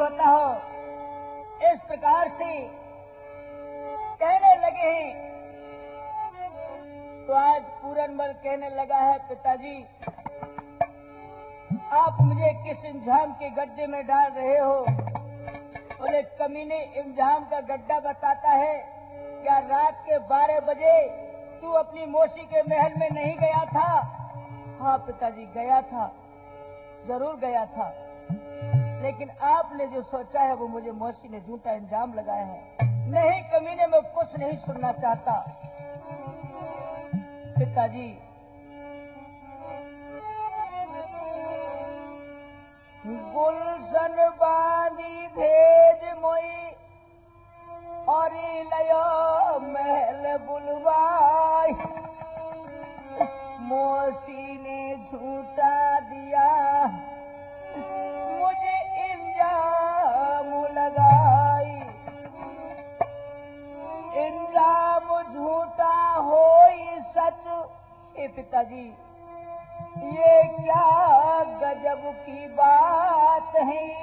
बताओ। इस प्रकार से कहने लगे हैं। तो आज पूरनमल कहने लगा है, पिताजी आप मुझे किस इंजाम के गड्ढे में डाल रहे हो? बोले, कमीने इंजाम का गड्ढा बताता है। क्या रात के 12 बजे तू अपनी मौसी के महल में नहीं गया था? हाँ पिताजी, गया था, जरूर गया था, लेकिन आपने जो सोचा है वो मुझे मौसी ने झूठा इंजाम लगाया है। नहीं कमीने, मैं कुछ नहीं सुनना चाहता। पिताजी गुलशन बांधी भेज मोई और लयो महल बुलवाई। मौसी ने झूठा दिया मुझे इंजाम लगाई। इंजाम झूठा हो सच। ए पिताजी, ये क्या गजब की बात है।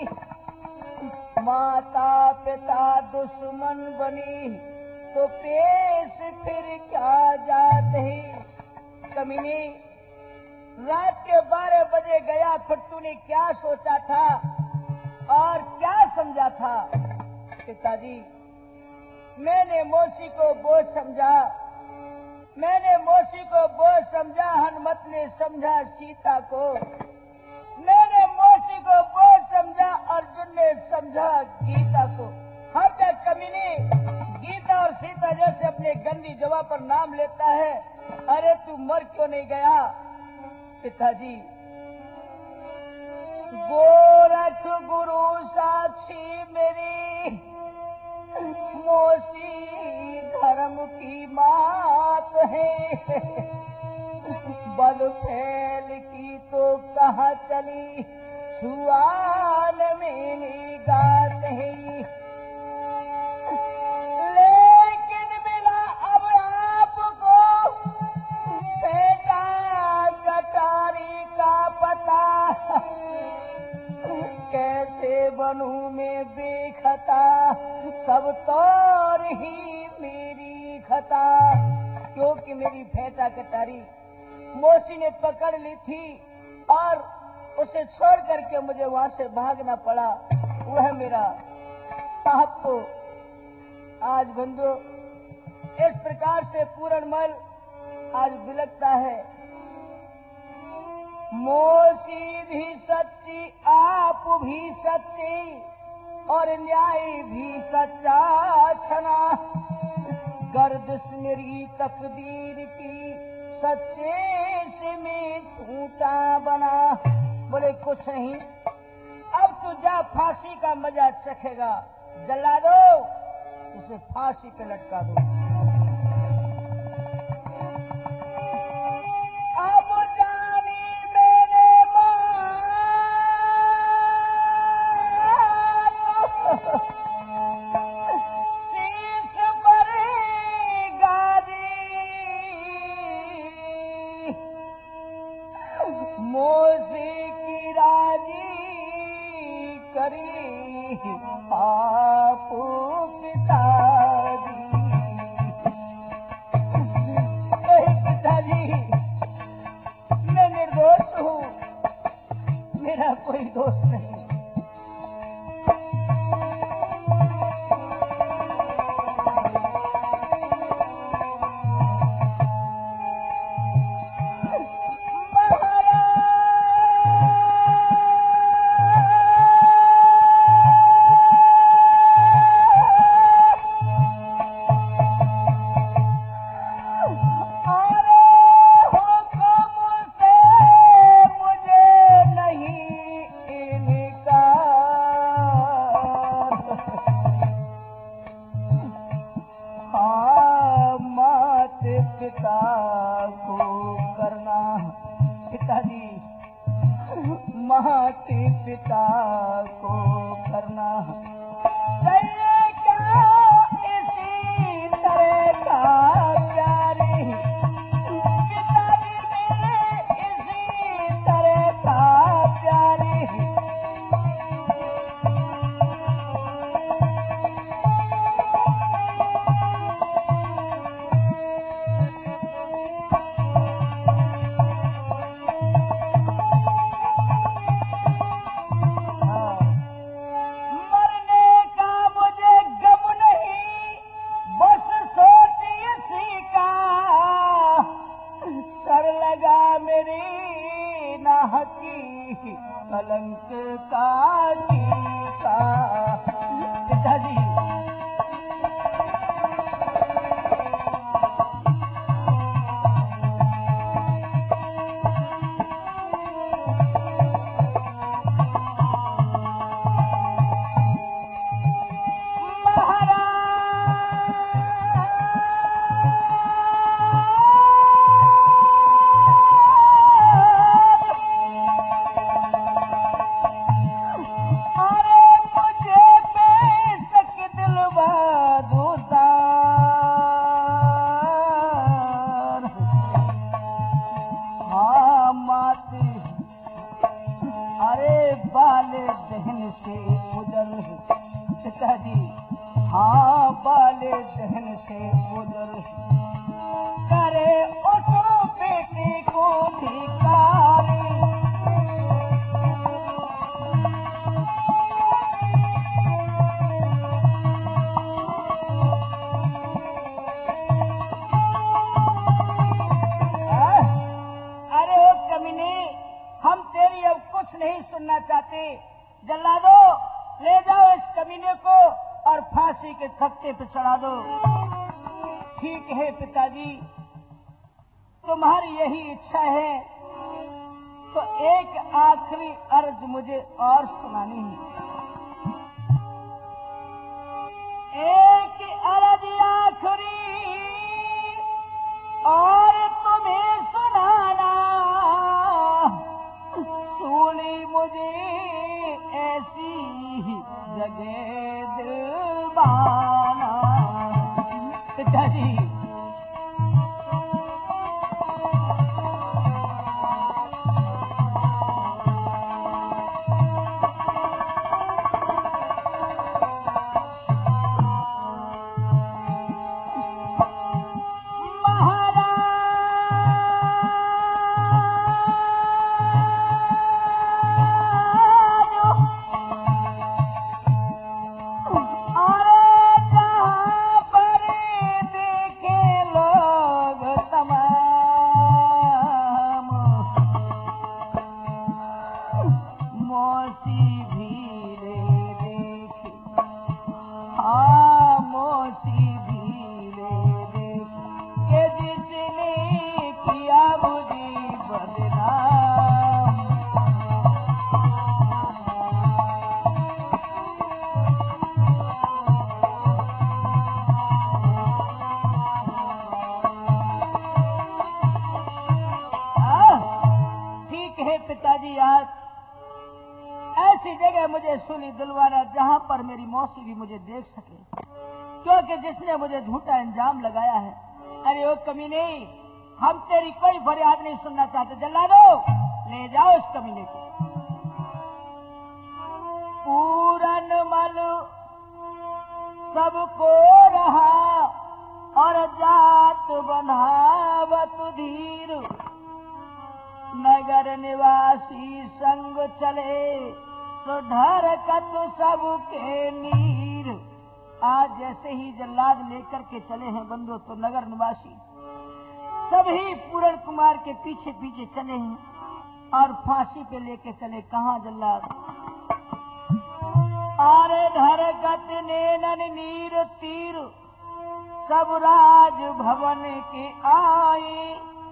माता पिता दुश्मन बनी तो पेश फिर क्या जात है। कमीनी, रात के 12 बजे गया, फिर तूने क्या सोचा था और क्या समझा था? पिताजी, मैंने मौसी को बोझ समझा, मैंने मौसी को बोझ समझा, हनुमत ने समझा सीता को। मैंने मौसी को बोझ समझा, अर्जुन ने समझा गीता को। हम क्या कमीने गीता और सीता जैसे अपने गंदी जगह पर नाम लेता है। अरे तू मर क्यों नहीं गया? पिताजी, गोरख गुरु साक्षी मेरी मौसी धर्म की मात है। बल फैल की तो कहाँ चली, छुआन मेरी गात है। लेकिन मिला अब आपको बेटा कटारी का पता। कैसे बनूं मैं बेखता, सब तौर ही मेरी खता। क्योंकि मेरी फेटा कटारी मौसी ने पकड़ ली थी और उसे छोड़ करके मुझे वहां से भागना पड़ा। वह मेरा पाप को आज बंधु इस प्रकार से पूरनमल आज बिलकता है। मौसी भी सच्ची, आप भी सच्ची और न्याय भी सच्चा छना। गर्दिश मेरी तकदीर की, सच्चे से मैं झूठा बना। बोले, कुछ नहीं, अब तू जा फांसी का मजा चखेगा। जला दो, उसे फांसी पे लटका दो। अब जानी मैंने मां शीश पर गादी। मौसी की राजी करी आप पिताजी। पिताजी, मैं निर्दोष हूँ, मेरा कोई दोष नहीं। राह की कलंक का टीका। पिताजी जल्लादो, ले जाओ इस कमीने को और फांसी के तख्ते पे चढ़ा दो। ठीक है पिताजी, तुम्हारी यही इच्छा है तो एक आखिरी अर्ज मुझे और सुनानी है। एक अर्ज आखिरी और तुम्हें सुनाना, सूली मुझे ऐसी जगह दिलवाना। पिताजी मुझे सूली दिलवाना जहां पर मेरी मौसी भी मुझे देख सके, क्योंकि जिसने मुझे झूठा इंजाम लगाया है। अरे ओ कमीने, हम तेरी कोई फरियाद नहीं सुनना चाहते। जल्लादो, ले जाओ इस कमीने को। पूरन मल सबको रहा और जात बंधावत धीर, नगर निवासी संग चले तो ढरकत सबके नीर। आज जैसे ही जल्लाद लेकर के चले हैं बंदो, तो नगर निवासी सभी पूरण कुमार के पीछे पीछे चले हैं और फांसी पे लेके चले। कहाँ जल्लाद? आरे ढरकत नैनन नीर तीर, सब राज भवन के आए,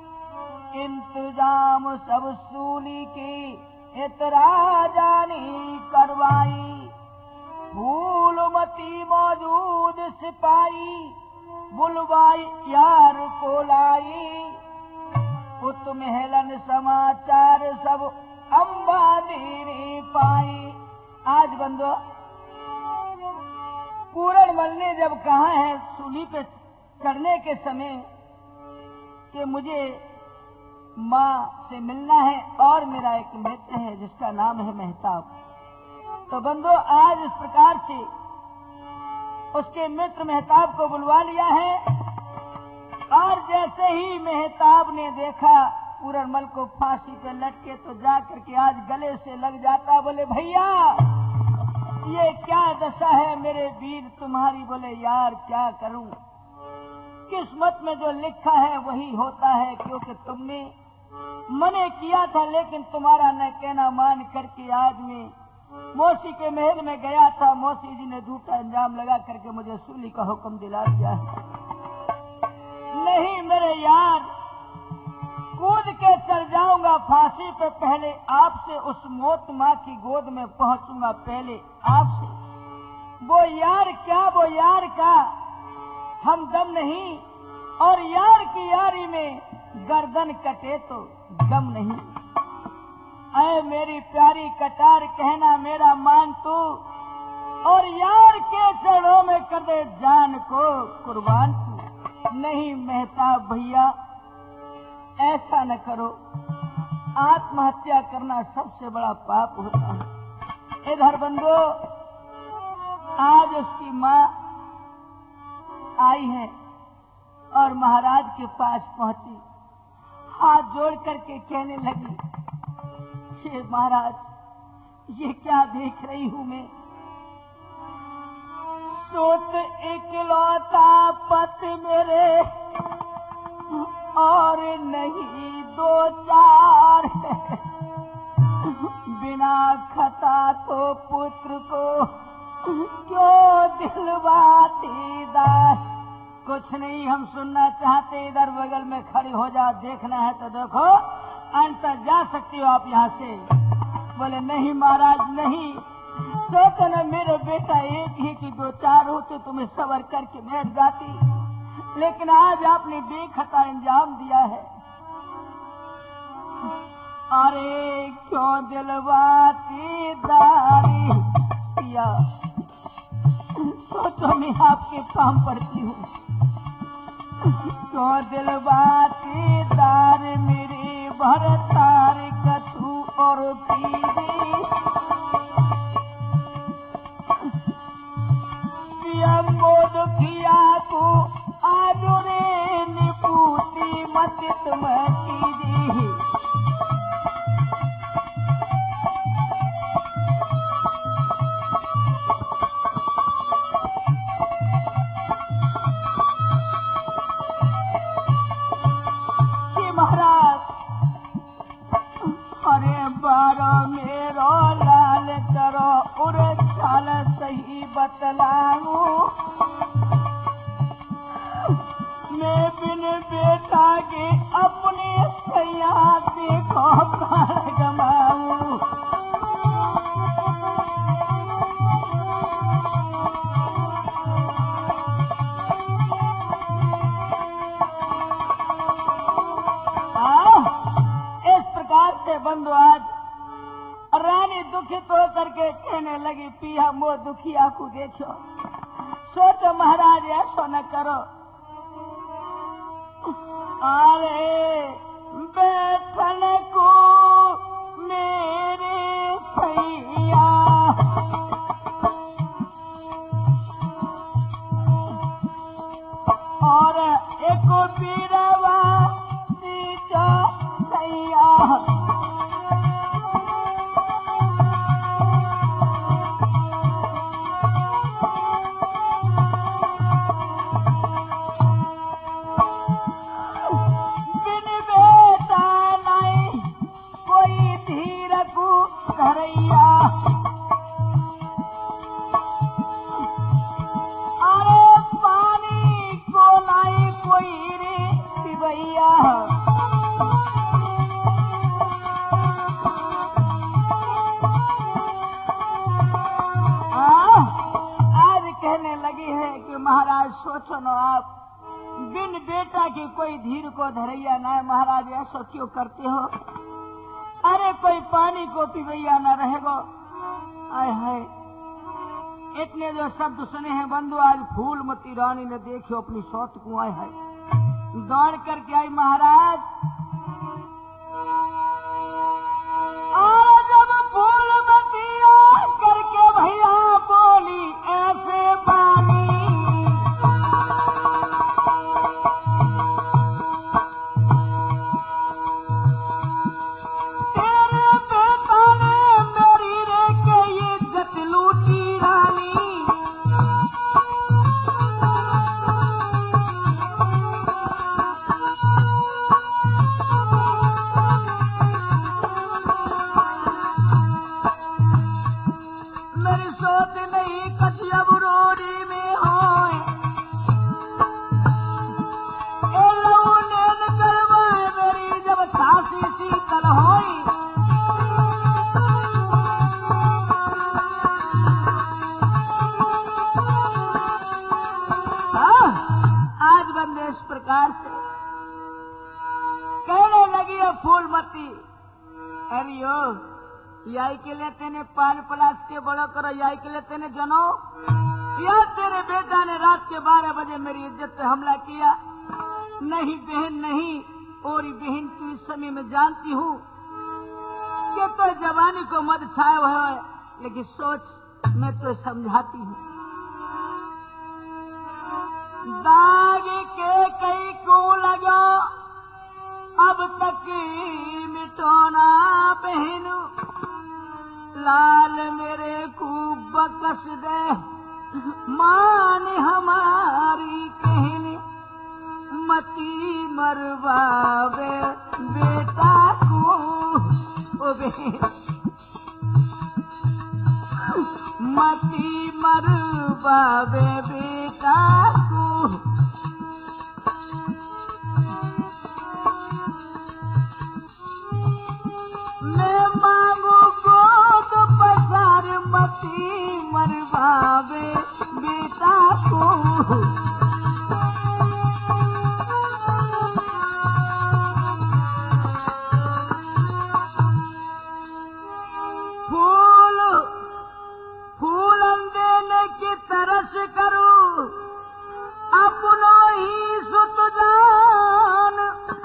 इंतजाम सब सूली के इतरा जानी करवाई। फूलमती मौजूद सिपाही, बुलवाई यार को लाई। उत महलन समाचार सब अंबादी पाई। आज बंदो, पूरणमल ने जब कहा है सूली पे चढ़ने के समय कि मुझे माँ से मिलना है और मेरा एक मित्र है जिसका नाम है मेहताब, तो बंदो आज इस प्रकार से उसके मित्र मेहताब को बुलवा लिया है। और जैसे ही मेहताब ने देखा पूरणमल को फांसी पे लटके, तो जा करके आज गले से लग जाता। बोले भैया, ये क्या दशा है मेरे वीर तुम्हारी। बोले यार क्या करूं, किस्मत में जो लिखा है वही होता है, क्योंकि तुमने मैंने किया था, लेकिन तुम्हारा न कहना मान करके आज मैं मौसी के महल में गया था। मौसी जी ने झूठा इंजाम लगा करके मुझे सूली का हुक्म दिला दिया है। नहीं मेरे यार, कूद के चल जाऊंगा फांसी पे, पहले आपसे उस मौत माँ की गोद में पहुंचूंगा, पहले आपसे। वो यार क्या, वो यार का हमदम नहीं, और यार की यारी में गर्दन कटे तो गम नहीं। ऐ मेरी प्यारी कटार, कहना मेरा मान तू, और यार के चरणों में कर दे जान को कुर्बान तू। नहीं मेहताब भैया, ऐसा न करो, आत्महत्या करना सबसे बड़ा पाप होता है। इधर बंधु, आज उसकी माँ आई है और महाराज के पास पहुंची, हाथ जोड़ करके कहने लगी, ये महाराज, ये क्या देख रही हूं मैं? सोत इकलौता पत मेरे, और नहीं दो चार, बिना खता तो पुत्र को क्यों दिलवाती दास। कुछ नहीं, हम सुनना चाहते, इधर बगल में खड़ी हो जा, देखना है तो देखो, अंतर जा सकती हो आप यहाँ से। बोले नहीं महाराज नहीं, सोचो न मेरे बेटा एक ही की दो चार होते तुम्हें सबर करके बैठ जाती, लेकिन आज आपने बेखता इंजाम दिया है। अरे क्यों दिलवाती दारी पिया, सोचो मैं आपके काम पड़ती हूँ। क्यों दिलवाती दार मेरे भरतार कथू और पीरी, पिया मोद किया को आज रे निपूती मत तुम कीजिए। मेरो लाल चरो उर चाल सही बतलाऊ, मैं बिन बेटा के अपने सैया देखो प्राण गमाऊ। इस प्रकार से बंधु आज रानी दुखित होकर के कहने लगी, पिया मो दुखिया को देखो, सोचो महाराज ऐसा न करो। अरे बैठन को मेरे सैया, और एक बीरवा सीता सैया, अरे पानी को लाई कोई रे पिबैया। आज कहने लगी है कि महाराज सोचो न, आप बिन बेटा की कोई धीर को धरैया ना है, महाराज ऐसा क्यों करते हो? अरे कोई पानी को पिबैया न रहेगो। आय हाय, इतने जो शब्द सुने हैं बंधु, आज फूलमती रानी ने देखो अपनी सौत को, आय हाय दौड़ करके आई महाराज। और जब फूलमती करके भैया बोली ऐसे बानी, फूलमती, अरियो याई के लिए तेने 5 प्लास के बड़ो करो, याई के लिए तेने जनो, या तेरे बेटा ने रात के 12 बजे मेरी इज्जत पे हमला किया? नहीं बहन नहीं, और बहन तू इस समय में जानती हूँ कि तो जवानी को मद छाया हुआ है, लेकिन सोच मैं तो समझाती हूँ। दाग के कई को लगो अब तक मिटोना बहन, लाल मेरे खूब बकस दे मान हमारी कहनी, मती मरवावे बेटा को ओ बहन, मती मरवावे बेटा को। मैं मांगू गोद पसार, मती मरवावे बेटा को। फूलन देने की तरस करूं अपनो ही सुत जान,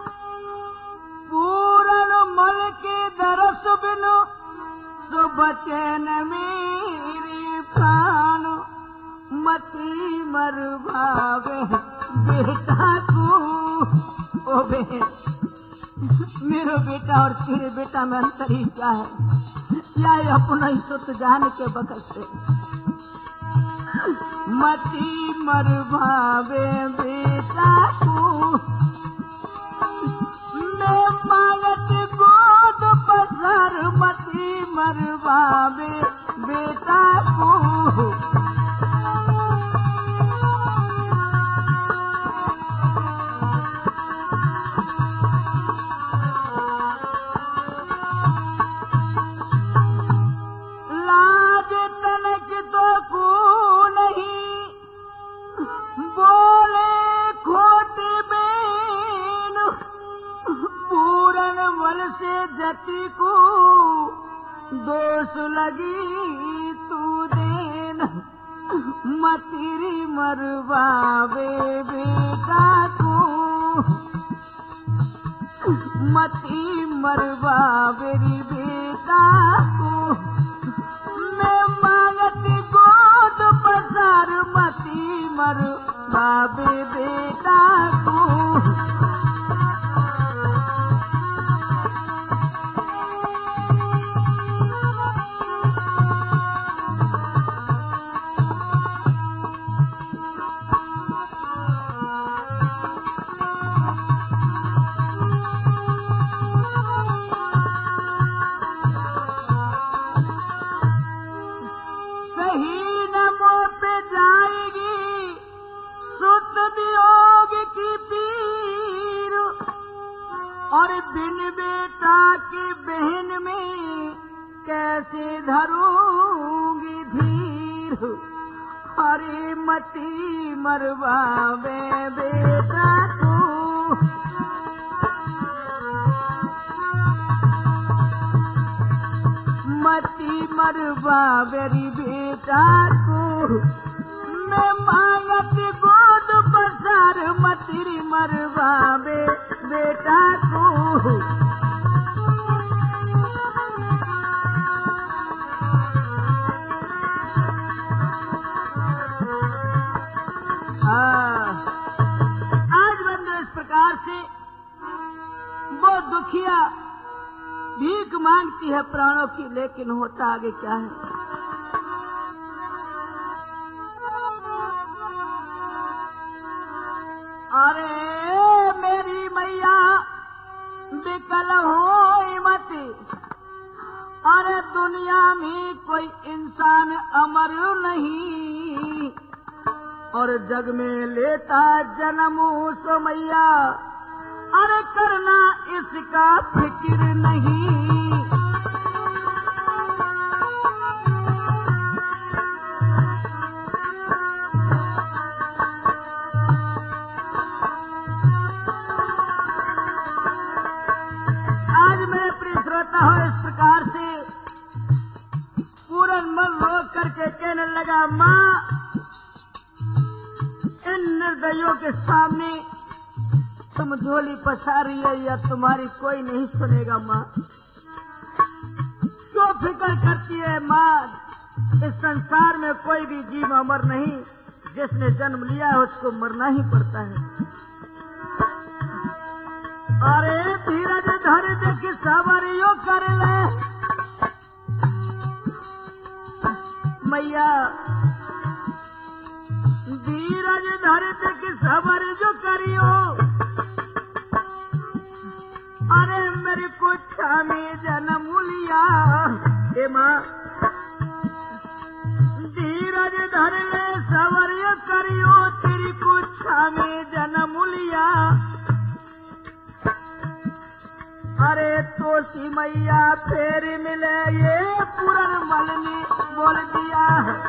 पूरन मल के दरस बिनु सो बचे न मेरी प्राण, मती मरवावे बेटा को ओ बहन। मेरे बेटा और तेरे बेटा में अंतर ही क्या है? या अपना ही सुत जान के बगल से मती मरवावे बेटा को। मैं मांगत गोद पसर, मती मरवावे बेटा को। जति को दोष लगी तू देन, मतीरी मरवावे बेटा को, मती मरवावे बेटा को। मैं मांगती गोद पसार, मती मरवावे बेटा को। और बिन बेटा की बहन में कैसे धरूंगी धीर, अरे मती मरवावे बेटा को। मती मरवावे बेटा को। मैं मांगत गोद पसार, मती मरवावे बेटा को। आज बंदे इस प्रकार से वो दुखिया भीख मांगती है प्राणों की, लेकिन होता आगे क्या है? अरे मेरी मैया विकल हो मती, अरे दुनिया में कोई इंसान अमर नहीं, और जग में लेता जन्म सो मैया, अरे करना इसका फिक्र नहीं। हो इस प्रकार से पूरनमल रो करके कहने लगा, माँ इन निर्दयों के सामने तुम झोली पसारी है या तुम्हारी कोई नहीं सुनेगा। माँ क्यों फिक्र करती है माँ? इस संसार में कोई भी जीव अमर नहीं, जिसने जन्म लिया है उसको मरना ही पड़ता है। अरे धीरज धर देख सवरियो कर ले मैया, धीरज धर देख सवर जो करियो। अरे मेरी कुछा में जन्म लिया हे माँ, धीरज धर ले सवर जो करियो, तेरी कुछा में जन्म लिया। अरे तोसी मैया फेर मिले ये पूरनमल ने बोल दिया।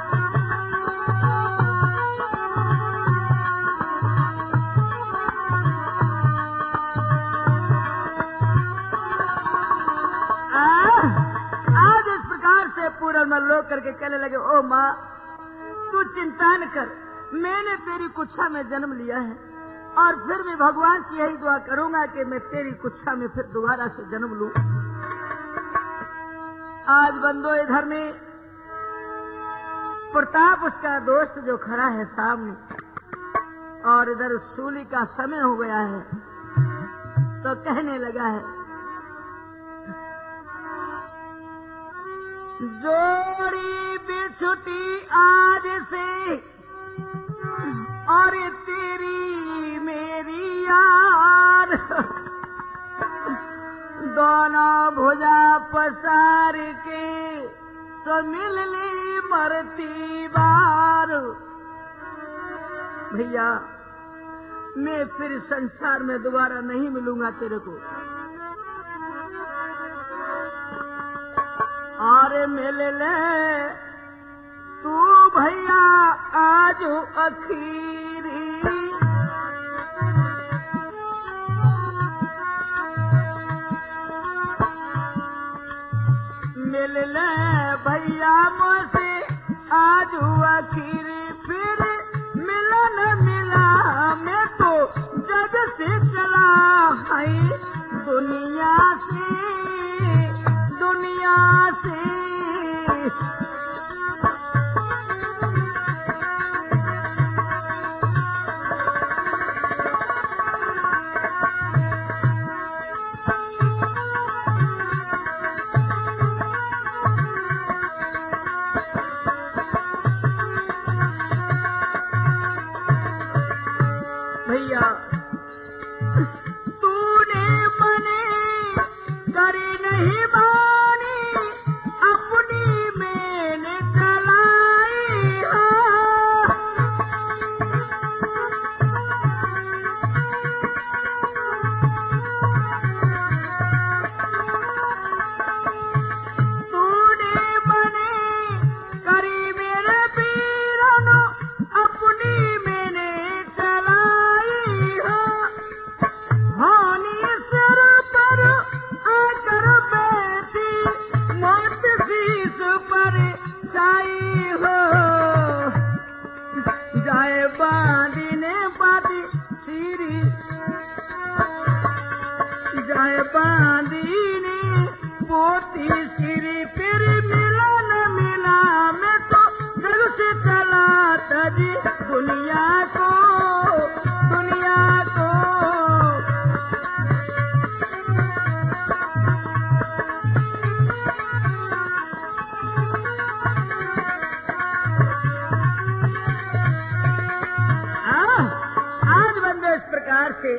आज इस प्रकार से पूरनमल लो करके कहने लगे, ओ माँ तू चिंता न कर, मैंने तेरी कुच्छा में जन्म लिया है और फिर भी भगवान से यही दुआ करूंगा कि मैं तेरी कुच्छा में फिर दोबारा से जन्म लूं। आज बंदो इधर में प्रताप उसका दोस्त जो खड़ा है सामने, और इधर सूली का समय हो गया है, तो कहने लगा है, जोड़ी बिछुटी आज से और तेरी मेरी यार, दोनों भुजा पसार के सो मिल ली मरती बार। भैया मैं फिर संसार में दोबारा नहीं मिलूंगा तेरे को, और मिल ले तू भैया आज अखीरी। मिल ले भैया मुझसे आज अखीरी, फिर मिला न मिला मैं तो जग से चला है दुनिया से। भैया तूने मने करी नहीं मानी, अपनी मैंने चलाई हो। तूने मने करी मेरे पीरनो, अपनी मैंने चलाई हो। हानि सिर पर आकर बैठी, मौत शीश पर छाई हो। जाए बांधी ने बांधी सीरी, जाए बांधी ने पोती सीरी, फिर मिला न मिला मैं तो जग से चला तजी दुनिया को। से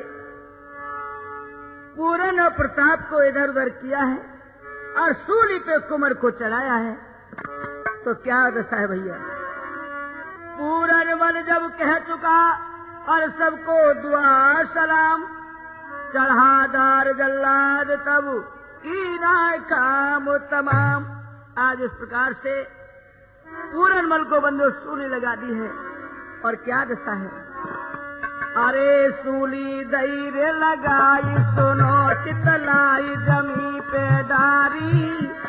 पूरन और प्रताप को इधर उधर किया है और सूली पे कुंवर को चढ़ाया है, तो क्या दशा है भैया। पूरनमल जब कह चुका और सबको दुआ सलाम, चढ़ादार जल्लाद तब कीना काम तमाम। आज इस प्रकार से पूरनमल को बंदो सूली लगा दी है, और क्या दशा है। अरे सूली दैर लगाई सुनो चितलाई जमी पे डारी।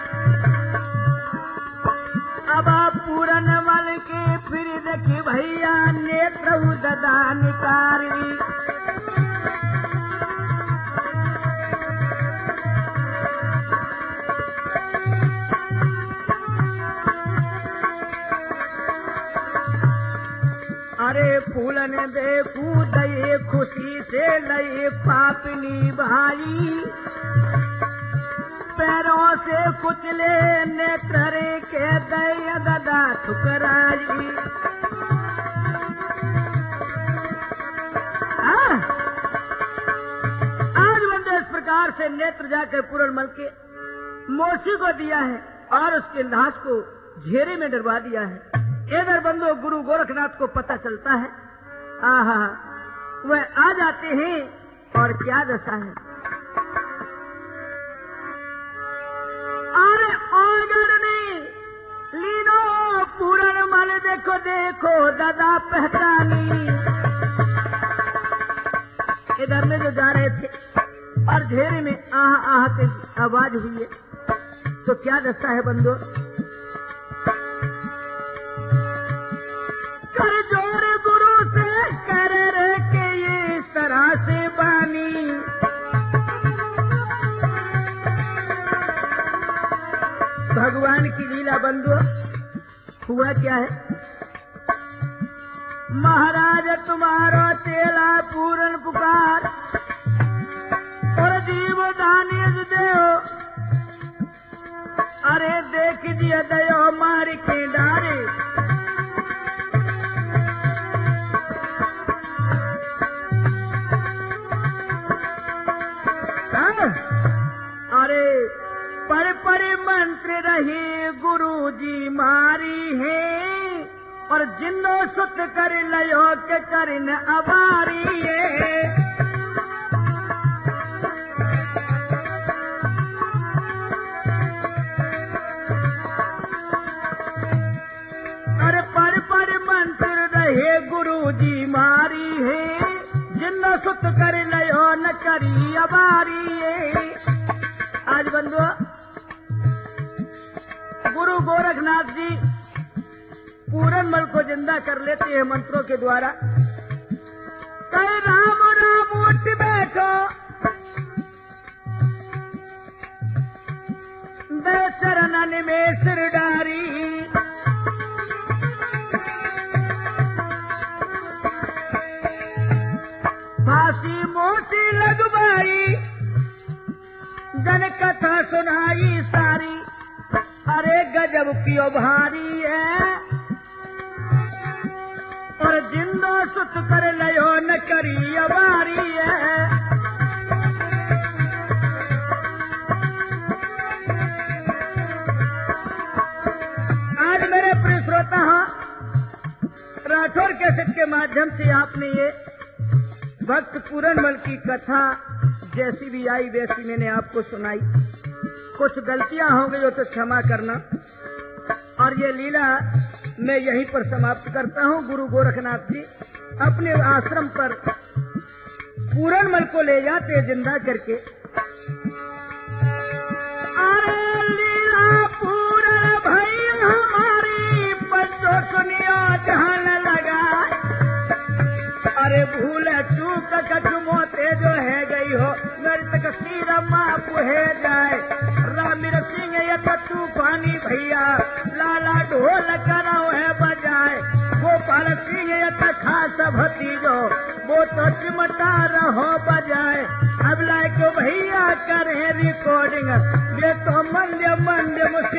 अब पूरन मल के फिर देखी भैया नेत्र ददा निकारी। अरे फूलन देखू दये खुशी से लये पापनी भाई। पैरों से कुचले नेत्र रे के दया ददा ठुकराई। आज बंदे इस प्रकार से नेत्र जाकर पूरनमल के मौसी को दिया है और उसके लाश को घेरे में डरवा दिया है। इधर बंदो गुरु गोरखनाथ को पता चलता है। आहा, वह आ जाते हैं और क्या दशा है। अरे औगरनी लीनो पूरनमल देखो देखो दादा पहचानी। इधर में जो जा रहे थे और घेरे में आहा आहा की आवाज हुई है, तो क्या दशा है बंदो। कर जोर गुरु से कर रे के ये इस तरह से बानी। भगवान की लीला बंधु हुआ क्या है। महाराज तुम्हारा चेला पूरन पुकार और जीव दानिश देव। अरे देख दिया दयो मार के डारे। अरे पर मंत्र रही गुरु जी मारी है और जिन्नो सुत कर लयो के करन अबारी है। अरे पर मंत्र रहे गुरु जी मारी है जिन्नो सुत कर लयो न करी अबारी है। आज बंधुओं गुरु गोरखनाथ जी पूरनमल को जिंदा कर लेते हैं मंत्रों के द्वारा। कहे राम राम उठ बैठो दे चरणन में सिर डारी। फांसी मोती लगवाई जन कथा सुनाई सारी। अरे गजब पियो भारी है और जिंदो सुत कर लयो न करी अबारी है। आज मेरे प्रिय श्रोता राठौर कैसेट के माध्यम से आपने ये भक्त पूरनमल की कथा जैसी भी आई वैसी मैंने आपको सुनाई। कुछ गलतियां हो गई हो तो क्षमा करना। और ये लीला मैं यहीं पर समाप्त करता हूँ। गुरु गोरखनाथ जी अपने आश्रम पर पूरनमल को ले जाते जिंदा करके। अरे लीला पूरन भाई हमारी बच्चों सुनियो जहान लगा। अरे भूल चूक कटमोते जो है गई हो मेरी तकसीर माफ है जाए। रामीर सिंह ये तूफानी भैया लाला ढोल करो है बजाए। गोपाल सिंह ये खास भतीजो वो तो चिमटा रहो बजाए। अब लाइक भैया करे रिकॉर्डिंग ये तो मंद्य मंद्य